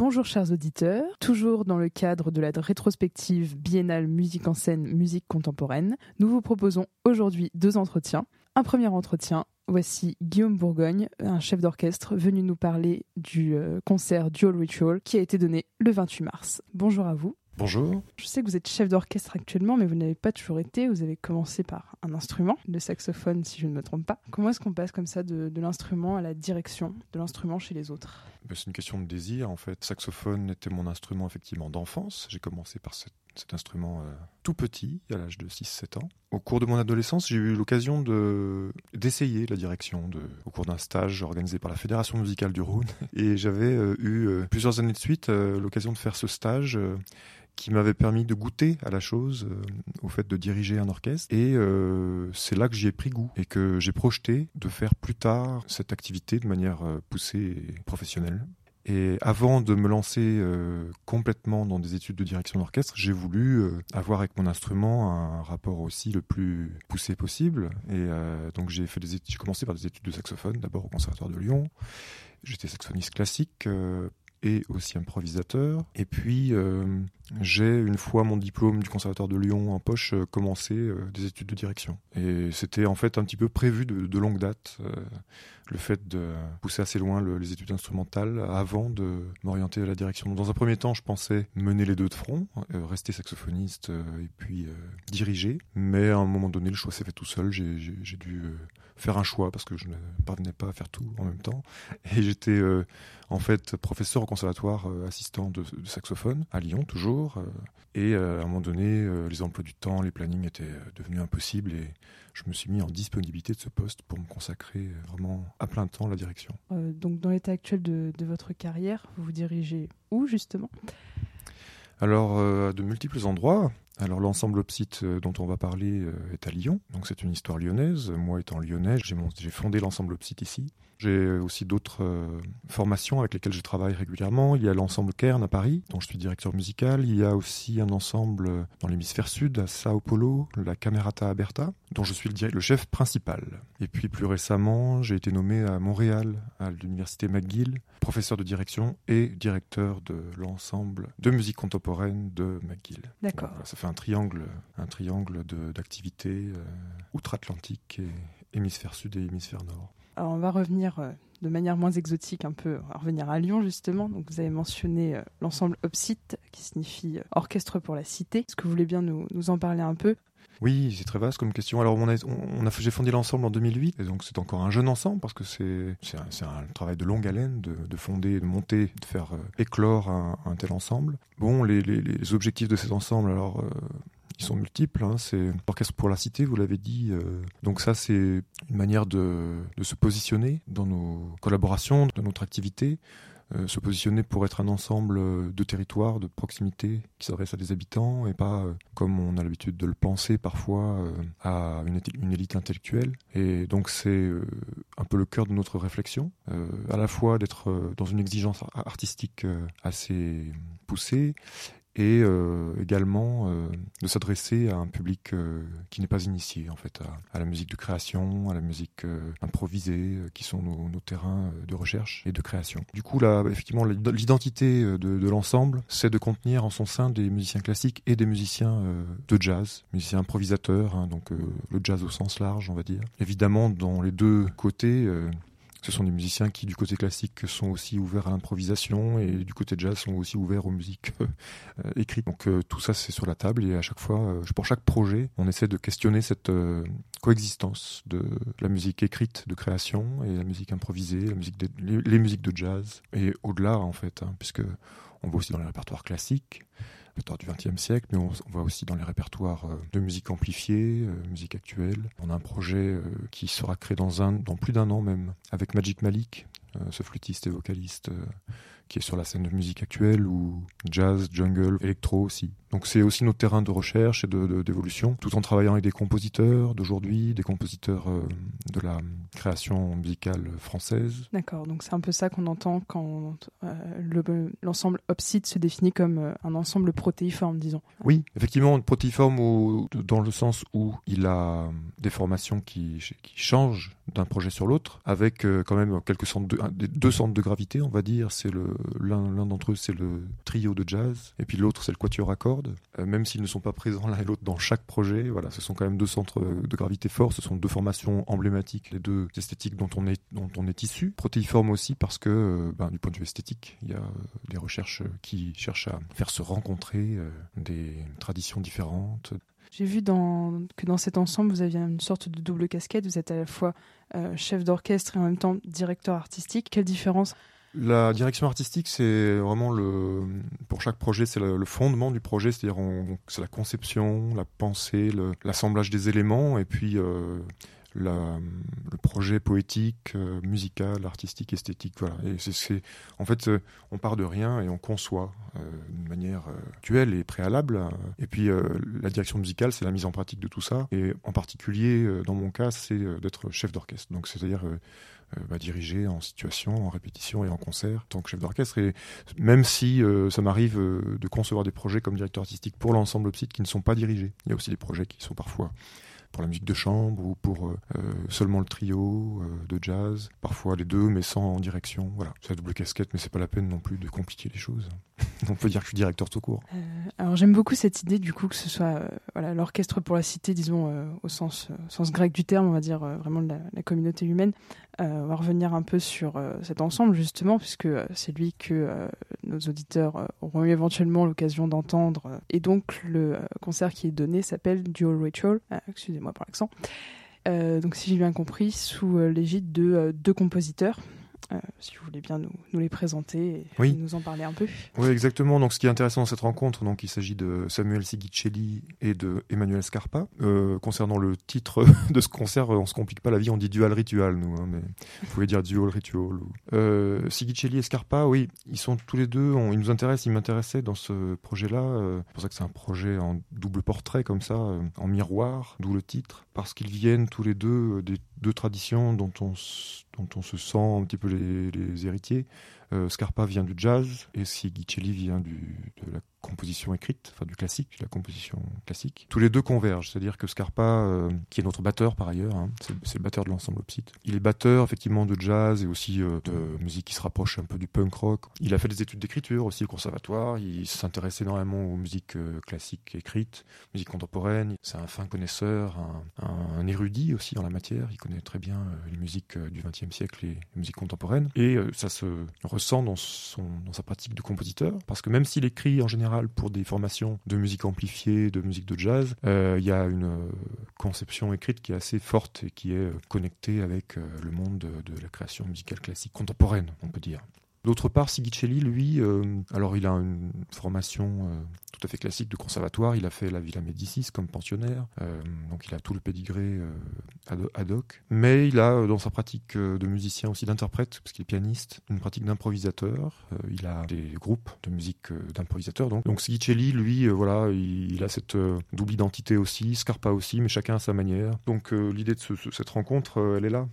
Bonjour chers auditeurs, toujours dans le cadre de la rétrospective biennale musique en scène, musique contemporaine, nous vous proposons aujourd'hui 2 entretiens. Un premier entretien, voici Guillaume Bourgogne, un chef d'orchestre venu nous parler du concert Dual Ritual qui a été donné le 28 mars. Bonjour à vous. Bonjour. Je sais que vous êtes chef d'orchestre actuellement, mais vous n'avez pas toujours été. Vous avez commencé par un instrument, le saxophone si je ne me trompe pas. Comment est-ce qu'on passe comme ça de l'instrument à la direction de l'instrument chez les autres ? C'est une question de désir en fait. Saxophone était mon instrument effectivement d'enfance. J'ai commencé par cet instrument tout petit, à l'âge de 6-7 ans. Au cours de mon adolescence, j'ai eu l'occasion d'essayer la direction au cours d'un stage organisé par la Fédération musicale du Rhône. Et j'avais eu plusieurs années de suite l'occasion de faire ce stage qui m'avait permis de goûter à la chose, au fait de diriger un orchestre. Et c'est là que j'y ai pris goût et que j'ai projeté de faire plus tard cette activité de manière poussée et professionnelle. Et avant de me lancer complètement dans des études de direction d'orchestre, j'ai voulu avoir avec mon instrument un rapport aussi le plus poussé possible. Et donc j'ai commencé par des études de saxophone, d'abord au Conservatoire de Lyon. J'étais saxophoniste classique et aussi improvisateur. Et puis, j'ai, une fois mon diplôme du Conservatoire de Lyon en poche, commencé des études de direction. Et c'était en fait un petit peu prévu de longue date, le fait de pousser assez loin les études instrumentales avant de m'orienter à la direction. Dans un premier temps, je pensais mener les deux de front, rester saxophoniste et puis diriger. Mais à un moment donné, le choix s'est fait tout seul. J'ai dû faire un choix parce que je ne parvenais pas à faire tout en même temps. Et j'étais en fait professeur au conservatoire, assistant de saxophone à Lyon toujours. Et à un moment donné, les emplois du temps, les plannings étaient devenus impossibles et je me suis mis en disponibilité de ce poste pour me consacrer vraiment à plein temps à la direction. Donc dans l'état actuel de votre carrière, vous vous dirigez où justement ? Alors, à de multiples endroits. Alors, l'ensemble Opsite dont on va parler est à Lyon, donc c'est une histoire lyonnaise. Moi étant lyonnais, j'ai fondé l'ensemble Opsite ici. J'ai aussi d'autres formations avec lesquelles je travaille régulièrement. Il y a l'ensemble Cairn à Paris, dont je suis directeur musical. Il y a aussi un ensemble dans l'hémisphère sud, à Sao Paulo, la Camerata Aberta, dont je suis le chef principal. Et puis plus récemment, j'ai été nommé à Montréal, à l'université McGill, professeur de direction et directeur de l'ensemble de musique contemporaine de McGill. D'accord. Voilà, ça fait un triangle d'activités outre-Atlantique et hémisphère sud et hémisphère nord. Alors on va revenir de manière moins exotique un peu, on va revenir à Lyon justement. Donc vous avez mentionné l'ensemble Opsite qui signifie Orchestre pour la Cité. Est-ce que vous voulez bien nous en parler un peu ? Oui, c'est très vaste comme question. Alors j'ai fondé l'ensemble en 2008 et donc c'est encore un jeune ensemble parce que c'est un travail de longue haleine de fonder, de monter, de faire éclore un tel ensemble. Bon, les objectifs de cet ensemble, alors ils sont multiples, c'est l'Orchestre pour la Cité, vous l'avez dit. Donc ça, c'est une manière de se positionner dans nos collaborations, dans notre activité, se positionner pour être un ensemble de territoire, de proximité, qui s'adresse à des habitants et pas, comme on a l'habitude de le penser parfois, à une élite intellectuelle. Et donc c'est un peu le cœur de notre réflexion, à la fois d'être dans une exigence artistique assez poussée, et également de s'adresser à un public qui n'est pas initié en fait à la musique de création, à la musique improvisée, qui sont nos terrains de recherche et de création. Du coup, là, effectivement, l'identité de l'ensemble, c'est de contenir en son sein des musiciens classiques et des musiciens de jazz, musiciens improvisateurs, donc le jazz au sens large, on va dire. Évidemment, dans les deux côtés, ce sont des musiciens qui, du côté classique, sont aussi ouverts à l'improvisation et du côté jazz sont aussi ouverts aux musiques écrites. Donc tout ça, c'est sur la table et à chaque fois, pour chaque projet, on essaie de questionner cette coexistence de la musique écrite de création et la musique improvisée, les musiques de jazz et au-delà en fait, puisque on va aussi dans les répertoires classiques, du XXe siècle, mais on va aussi dans les répertoires de musique amplifiée, musique actuelle. On a un projet qui sera créé dans plus d'un an même, avec Magic Malik, ce flûtiste et vocaliste qui est sur la scène de musique actuelle, ou jazz, jungle, électro aussi. Donc c'est aussi notre terrain de recherche et d'évolution, tout en travaillant avec des compositeurs d'aujourd'hui, des compositeurs de la création musicale française. D'accord, donc c'est un peu ça qu'on entend quand l'ensemble Opsite se définit comme un ensemble protéiforme, disons. Oui, effectivement, protéiforme dans le sens où il a des formations qui changent d'un projet sur l'autre, avec quand même deux centres de gravité, on va dire. C'est l'un d'entre eux c'est le trio de jazz, et puis l'autre c'est le quatuor à cordes. Même s'ils ne sont pas présents l'un et l'autre dans chaque projet, voilà, ce sont quand même deux centres de gravité forts, ce sont deux formations emblématiques, les deux esthétiques dont on est issu. Protéiforme aussi parce que, du point de vue esthétique, il y a des recherches qui cherchent à faire se rencontrer des traditions différentes. J'ai vu que dans cet ensemble, vous aviez une sorte de double casquette. Vous êtes à la fois chef d'orchestre et en même temps directeur artistique. Quelle différence ? La direction artistique, c'est vraiment pour chaque projet, c'est le fondement du projet, c'est-à-dire c'est la conception, la pensée, l'assemblage des éléments, et puis le projet poétique, musical, artistique, esthétique, voilà. Et en fait, on part de rien et on conçoit d'une manière actuelle et préalable. Et puis la direction musicale, c'est la mise en pratique de tout ça. Et en particulier, dans mon cas, c'est d'être chef d'orchestre. Donc, c'est-à-dire diriger en situation, en répétition et en concert, en tant que chef d'orchestre. Et même si ça m'arrive de concevoir des projets comme directeur artistique pour l'ensemble Opsite qui ne sont pas dirigés. Il y a aussi des projets qui sont parfois pour la musique de chambre ou pour seulement le trio de jazz, parfois les deux mais sans direction. Voilà, c'est la double casquette, mais c'est pas la peine non plus de compliquer les choses. On peut dire que je suis directeur tout court. Alors j'aime beaucoup cette idée du coup que ce soit l'orchestre pour la cité, disons au sens grec du terme, on va dire vraiment de la communauté humaine. On va revenir un peu sur cet ensemble justement, puisque c'est lui que nos auditeurs auront eu éventuellement l'occasion d'entendre. Et donc le concert qui est donné s'appelle Dual Ritual, excusez-moi pour l'accent. Donc si j'ai bien compris, sous l'égide de deux compositeurs. Si vous voulez bien nous les présenter et nous en parler un peu. Oui, exactement. Donc, ce qui est intéressant dans cette rencontre, donc, il s'agit de Samuel Sigicelli et de Emmanuel Scarpa. Concernant le titre de ce concert, on se complique pas la vie, on dit Dual Ritual, nous, hein, mais vous pouvez dire Dual Ritual. Sigicelli et Scarpa, oui, ils sont tous les deux, ils nous intéressent, ils m'intéressaient dans ce projet-là. C'est pour ça que c'est un projet en double portrait, comme ça, en miroir, d'où le titre, parce qu'ils viennent tous les deux des deux traditions dont on se sent un petit peu les héritiers. Scarpa vient du jazz et Sigicelli vient de la composition écrite, enfin du classique, de la composition classique. Tous les deux convergent, c'est-à-dire que Scarpa, qui est notre batteur par ailleurs, hein, c'est le batteur de l'ensemble Opsite. Il est batteur effectivement de jazz et aussi de musique qui se rapproche un peu du punk rock. Il a fait des études d'écriture aussi au conservatoire, il s'intéresse énormément aux musiques classiques écrites, musique contemporaine. C'est un fin connaisseur, un érudit aussi en la matière, il connaît très bien les musiques du XXe siècle et les musiques contemporaines. Et ça se ressent dans sa pratique de compositeur, parce que même s'il écrit en général pour des formations de musique amplifiée, de musique de jazz, il y a une conception écrite qui est assez forte et qui est connectée avec le monde de la création musicale classique contemporaine, on peut dire. D'autre part, Sigicelli, lui, alors il a une formation tout à fait classique de conservatoire. Il a fait la Villa Médicis comme pensionnaire, donc il a tout le pédigré ad hoc. Mais il a, dans sa pratique de musicien aussi d'interprète, parce qu'il est pianiste, une pratique d'improvisateur. Il a des groupes de musique d'improvisateurs. Donc Sigicelli, lui, il a cette double identité aussi, Scarpa aussi, mais chacun à sa manière. Donc l'idée de cette rencontre, elle est là.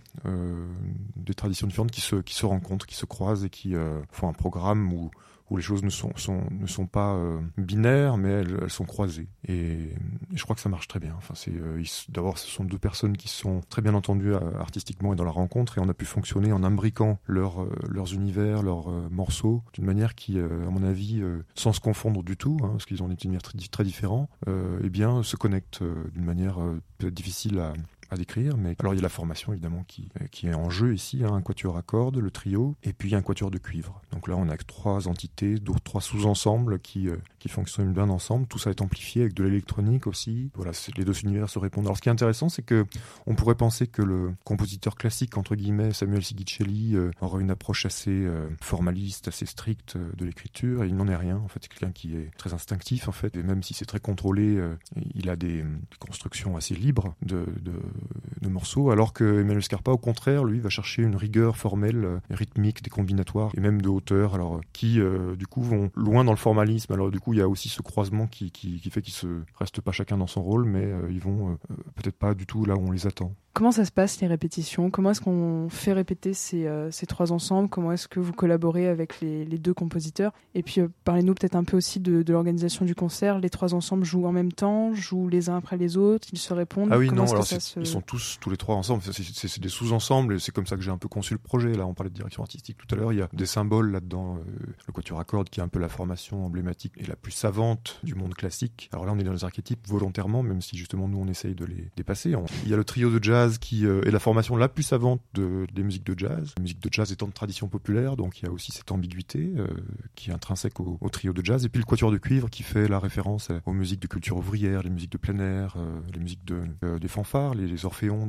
Des traditions différentes qui se rencontrent, qui se croisent et qui font un programme où les choses ne sont pas binaires, mais elles sont croisées. Et je crois que ça marche très bien. Enfin, d'abord, ce sont deux personnes qui sont très bien entendues artistiquement et dans la rencontre, et on a pu fonctionner en imbriquant leurs univers, leurs morceaux, d'une manière qui, à mon avis, sans se confondre du tout, hein, parce qu'ils ont des univers très, très différents, se connectent d'une manière peut-être difficile à décrire, mais alors il y a la formation évidemment qui est en jeu ici, hein, un quatuor à cordes, le trio, et puis un quatuor de cuivre. Donc là on a trois entités, trois sous-ensembles qui fonctionnent bien ensemble. Tout ça est amplifié avec de l'électronique aussi. Voilà, les deux univers se répondent. Alors ce qui est intéressant, c'est que on pourrait penser que le compositeur classique entre guillemets, Samuel Sigicelli, aurait une approche assez formaliste, assez stricte de l'écriture, et il n'en est rien. En fait, c'est quelqu'un qui est très instinctif en fait, et même si c'est très contrôlé, il a des constructions assez libres de morceaux, alors que Emmanuel Scarpa, au contraire, lui, va chercher une rigueur formelle, rythmique, des combinatoires, et même de hauteur, alors qui, du coup, vont loin dans le formalisme. Alors, du coup, il y a aussi ce croisement qui fait qu'ils se restent pas chacun dans son rôle, mais ils vont peut-être pas du tout là où on les attend. Comment ça se passe les répétitions? Comment est-ce qu'on fait répéter ces 3 ensembles? Comment est-ce que vous collaborez avec les 2 compositeurs? Et puis parlez-nous peut-être un peu aussi de l'organisation du concert. Les 3 ensembles jouent en même temps, jouent les uns après les autres, ils se répondent? Ah oui, non, alors ils sont tous les 3 ensemble. C'est des sous-ensembles et c'est comme ça que j'ai un peu conçu le projet. Là, on parlait de direction artistique tout à l'heure. Il y a des symboles là-dedans. Le quatuor à cordes qui est un peu la formation emblématique et la plus savante du monde classique. Alors là, on est dans les archétypes volontairement, même si justement nous on essaye de les dépasser. Il y a le trio de jazz qui est la formation la plus savante des musiques de jazz. La musique de jazz étant de tradition populaire, donc il y a aussi cette ambiguïté qui est intrinsèque au trio de jazz. Et puis le quatuor de cuivre qui fait la référence aux musiques de culture ouvrière, les musiques de plein air, les musiques des fanfares, les orphéons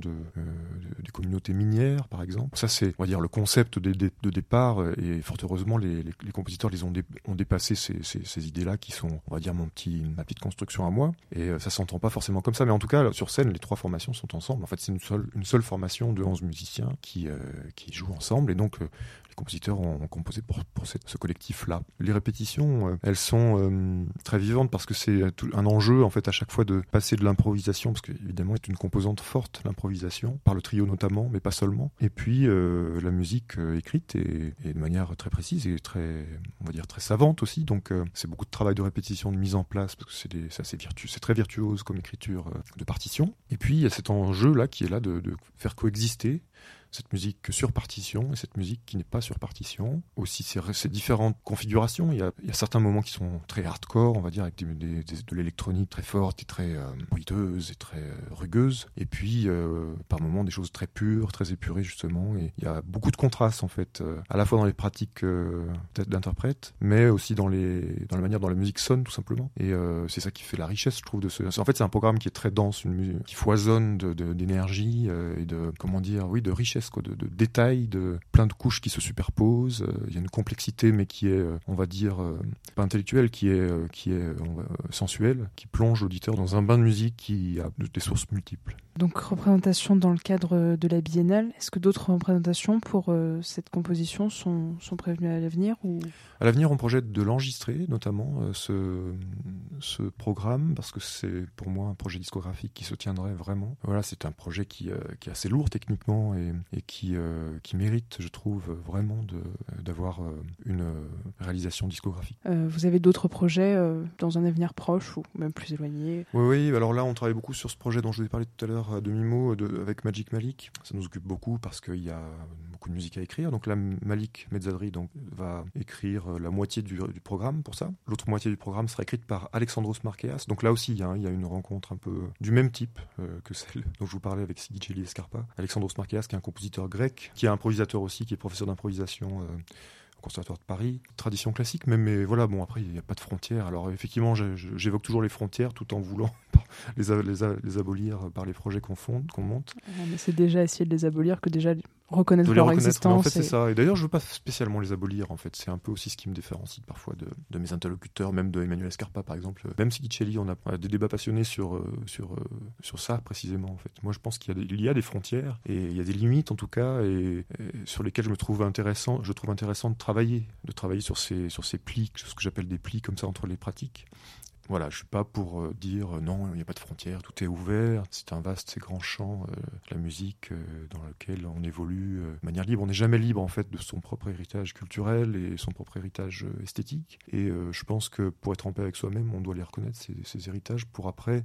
des communautés minières, par exemple. Ça, c'est, on va dire, le concept de départ. Et fort heureusement, les compositeurs ont dépassé ces idées-là qui sont, on va dire, ma petite construction à moi. Et ça s'entend pas forcément comme ça. Mais en tout cas, là, sur scène, les 3 formations sont ensemble. En fait, c'est une seule formation de 11 musiciens qui jouent ensemble. Et donc, les compositeurs ont composé pour ce collectif-là. Les répétitions, elles sont très vivantes parce que c'est un enjeu, en fait, à chaque fois de passer de l'improvisation, parce qu'évidemment, c'est une composante forte, l'improvisation, par le trio notamment, mais pas seulement. Et puis, la musique écrite et de manière très précise et très, on va dire, très savante aussi. Donc, c'est beaucoup de travail de répétition, de mise en place, parce que c'est très virtuose comme écriture de partition. Et puis, il y a cet enjeu-là qui est là de faire coexister cette musique sur partition et cette musique qui n'est pas sur partition. Aussi, ces différentes configurations. Il y a certains moments qui sont très hardcore, on va dire, avec de l'électronique très forte et très bruiteuse et très rugueuse. Et puis, par moments, des choses très pures, très épurées, justement. Et il y a beaucoup de contrastes, en fait, à la fois dans les pratiques d'interprète, mais aussi dans la manière dont la musique sonne, tout simplement. Et c'est ça qui fait la richesse, je trouve, en fait, c'est un programme qui est très dense, une musique qui foisonne d'énergie et de richesse, de détails, de plein de couches qui se superposent. Il y a une complexité, mais qui est, on va dire, pas intellectuelle, qui est sensuelle, qui plonge l'auditeur dans un bain de musique qui a des sources multiples. Donc, représentation dans le cadre de la biennale. Est-ce que d'autres représentations pour cette composition sont prévues à l'avenir ou... À l'avenir, on projette de l'enregistrer, notamment ce programme, parce que c'est pour moi un projet discographique qui se tiendrait vraiment. Voilà, c'est un projet qui est assez lourd techniquement et qui mérite, je trouve, vraiment d'avoir une réalisation discographique. Vous avez d'autres projets dans un avenir proche ou même plus éloigné? Oui, alors là, on travaille beaucoup sur ce projet dont je vous ai parlé tout à l'heure à demi-mot avec Magic Malik. Ça nous occupe beaucoup parce qu'il y a beaucoup de musique à écrire. Donc là, Malik Mezzadri va écrire la moitié du programme pour ça. L'autre moitié du programme sera écrite par Alexandros Marqueas. Donc là aussi, il y a une rencontre un peu du même type que celle dont je vous parlais avec Sigiceli Escarpa. Alexandros Marqueas, qui est un compositeur grec, qui est improvisateur aussi, qui est professeur d'improvisation au Conservatoire de Paris. Tradition classique, mais voilà, bon, après, il n'y a pas de frontières. Alors effectivement, j'évoque toujours les frontières tout en voulant les abolir par les projets qu'on monte. Mais c'est déjà essayer de les abolir que déjà reconnaître leur existence. En fait, c'est ça. Et d'ailleurs, je veux pas spécialement les abolir. En fait, c'est un peu aussi ce qui me différencie parfois de mes interlocuteurs, même de Emmanuel Escarpa, par exemple. Même Sigiceli, on a des débats passionnés sur ça précisément. En fait, moi, je pense qu'il y a des frontières et il y a des limites, en tout cas, et sur lesquelles je trouve intéressant de travailler sur ces plis, ce que j'appelle des plis comme ça entre les pratiques. Voilà, je suis pas pour dire non, il n'y a pas de frontières, tout est ouvert, c'est un vaste et grand champ, la musique dans lequel on évolue de manière libre. On n'est jamais libre en fait de son propre héritage culturel et son propre héritage esthétique. Et je pense que pour être en paix avec soi-même, on doit les reconnaître, ces héritages, pour après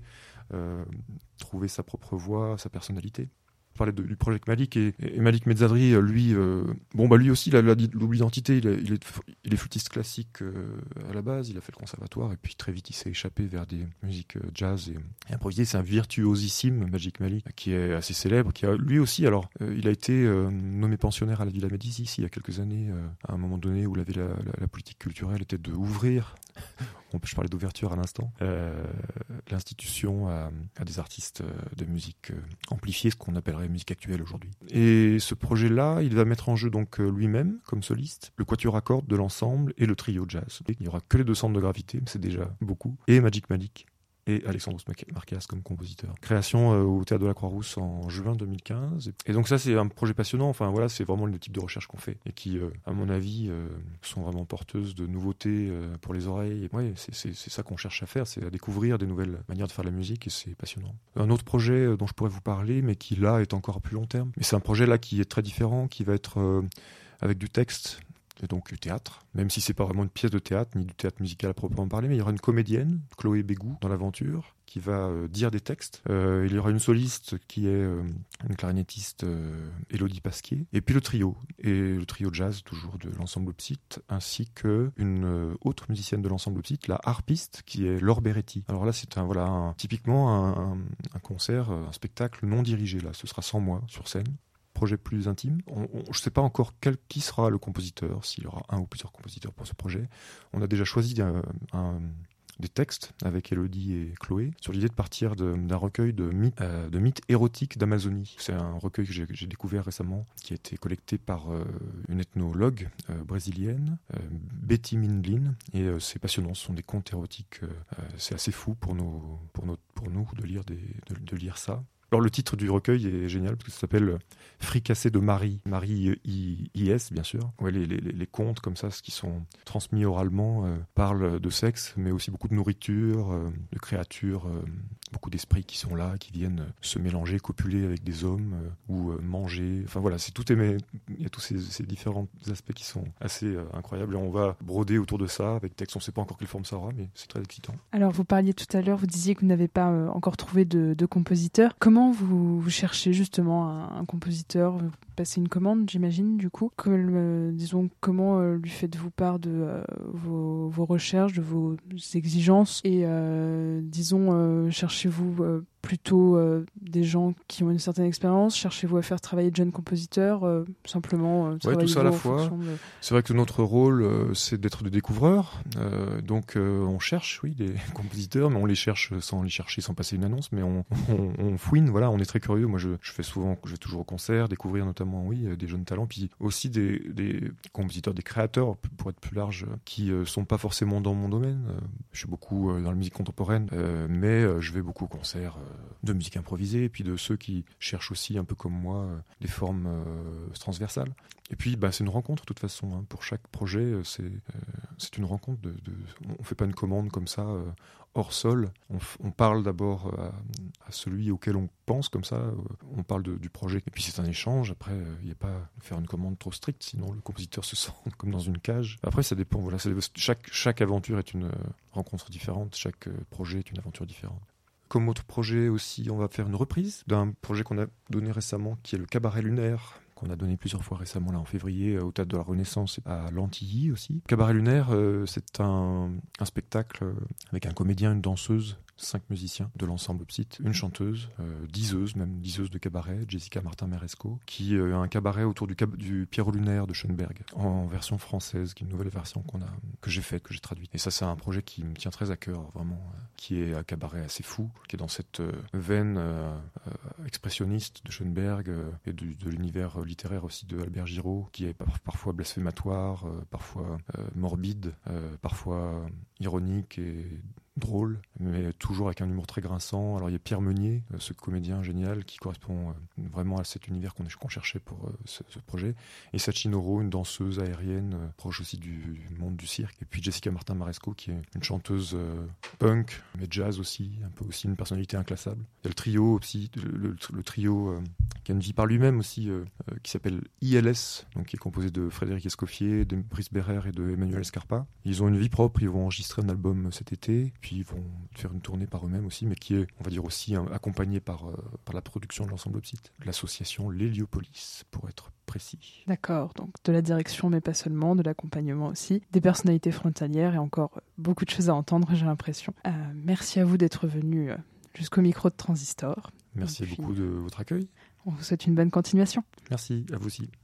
trouver sa propre voix, sa personnalité. Je parlais du projet Malik et Malik Mezzadri, lui aussi, il a double identité. Il est flûtiste classique à la base. Il a fait le conservatoire et puis très vite il s'est échappé vers des musiques jazz et improvisées. C'est un virtuosissime, Magic Malik, qui est assez célèbre. Qui a lui aussi, alors, il a été nommé pensionnaire à la Villa Médicis il y a quelques années, à un moment donné où la politique culturelle était de ouvrir. Je parlais d'ouverture à l'instant. L'institution à des artistes de musique amplifiée, ce qu'on appellerait musique actuelle aujourd'hui. Et ce projet-là, il va mettre en jeu donc lui-même comme soliste, le quatuor à cordes de l'ensemble et le trio jazz. Il n'y aura que les 2 centres de gravité, mais c'est déjà beaucoup. Et Magic Malik et Alexandros Marquez comme compositeur. Création au Théâtre de la Croix-Rousse en juin 2015. Et donc ça, c'est un projet passionnant. Enfin voilà, c'est vraiment le type de recherche qu'on fait et qui, à mon avis, sont vraiment porteuses de nouveautés pour les oreilles. Et ouais, c'est ça qu'on cherche à faire, c'est à découvrir des nouvelles manières de faire de la musique et c'est passionnant. Un autre projet dont je pourrais vous parler, mais qui là est encore à plus long terme. Mais c'est un projet là qui est très différent, qui va être avec du texte. Et donc du théâtre, même si c'est pas vraiment une pièce de théâtre, ni du théâtre musical à proprement parler, mais il y aura une comédienne, Chloé Bégou, dans l'aventure, qui va dire des textes. Il y aura une soliste qui est une clarinettiste, Élodie Pasquier, et puis le trio jazz, toujours de l'ensemble Psyt, ainsi qu'une autre musicienne de l'ensemble Psyt, la harpiste, qui est Laure Beretti. Alors là, c'est typiquement un concert, un spectacle non dirigé, là, ce sera sans moi sur scène. Projet plus intime. Je ne sais pas encore qui sera le compositeur, s'il y aura un ou plusieurs compositeurs pour ce projet. On a déjà choisi des textes avec Élodie et Chloé sur l'idée de partir d'un recueil de mythes érotiques d'Amazonie. C'est un recueil que j'ai découvert récemment, qui a été collecté par une ethnologue brésilienne, Betty Mindlin, et c'est passionnant. Ce sont des contes érotiques. C'est assez fou pour nous de lire ça. Alors le titre du recueil est génial parce que ça s'appelle Fricassé de Marie I.S. bien sûr. Ouais, les contes comme ça, ce qui sont transmis oralement, parlent de sexe, mais aussi beaucoup de nourriture, de créatures, beaucoup d'esprits qui sont là, qui viennent se mélanger, copuler avec des hommes ou manger. Enfin voilà, il y a tous ces différents aspects qui sont assez incroyables et on va broder autour de ça avec texte. On ne sait pas encore quelle forme ça aura, mais c'est très excitant. Alors vous parliez tout à l'heure, vous disiez que vous n'avez pas encore trouvé de compositeur. Comment vous cherchez justement un compositeur? Vous passez une commande, j'imagine, du coup. Comment lui faites-vous part de vos recherches, de vos exigences et cherchez-vous plutôt des gens qui ont une certaine expérience? Cherchez-vous à faire travailler de jeunes compositeurs? Simplement tout ça à la fois. C'est vrai que notre rôle, c'est d'être des découvreurs. Donc on cherche, oui, des compositeurs, mais on les cherche sans les chercher, sans passer une annonce, mais on fouine, voilà, on est très curieux. Moi, je vais toujours au concert, découvrir notamment, oui, des jeunes talents, puis aussi des compositeurs, des créateurs, pour être plus large, qui sont pas forcément dans mon domaine. Je suis beaucoup dans la musique contemporaine, mais je vais beaucoup au concert de musique improvisée, et puis de ceux qui cherchent aussi, un peu comme moi, des formes transversales. Et puis, c'est une rencontre, de toute façon. Hein. Pour chaque projet, c'est une rencontre. On fait pas une commande comme ça, hors sol. On parle d'abord à celui auquel on pense, comme ça. On parle du projet. Et puis, c'est un échange. Après, il n'y a pas faire une commande trop stricte, sinon le compositeur se sent comme dans une cage. Après, ça dépend. Voilà, chaque aventure est une rencontre différente. Chaque projet est une aventure différente. Comme autre projet aussi, on va faire une reprise d'un projet qu'on a donné récemment, qui est le Cabaret Lunaire, qu'on a donné plusieurs fois récemment, là en février, au Théâtre de la Renaissance, à l'Antilly aussi. Cabaret Lunaire, c'est un spectacle avec un comédien, une danseuse, 5 musiciens de l'ensemble Psyt, une chanteuse, diseuse de cabaret, Jessica Martin-Meresco, qui a un cabaret autour du Pierrot lunaire de Schoenberg, en version française, qui est une nouvelle version que j'ai faite, que j'ai traduite. Et ça, c'est un projet qui me tient très à cœur, vraiment, qui est un cabaret assez fou, qui est dans cette veine expressionniste de Schoenberg et de l'univers littéraire aussi de Albert Giraud, qui est parfois blasphématoire, parfois morbide, parfois ironique et drôle, mais toujours avec un humour très grinçant. Alors il y a Pierre Meunier, ce comédien génial qui correspond vraiment à cet univers qu'on cherchait pour ce projet, et Sachinoro, une danseuse aérienne proche aussi du monde du cirque, et puis Jessica Martin-Maresco qui est une chanteuse punk mais jazz aussi, un peu aussi une personnalité inclassable. Il y a le trio aussi, le trio qui a une vie par lui-même aussi, qui s'appelle ILS, donc qui est composé de Frédéric Escoffier, de Brice Berrer et de Emmanuel Scarpa. Ils ont une vie propre, ils vont enregistrer un album cet été, puis ils vont faire une tournée par eux-mêmes aussi, mais qui est, on va dire aussi, accompagné par la production de l'ensemble Psyt, l'association l'Héliopolis, pour être précis. D'accord, donc de la direction, mais pas seulement, de l'accompagnement aussi, des personnalités frontalières et encore beaucoup de choses à entendre, j'ai l'impression. Merci à vous d'être venu jusqu'au micro de Transistor. Merci beaucoup de votre accueil. On vous souhaite une bonne continuation. Merci, à vous aussi.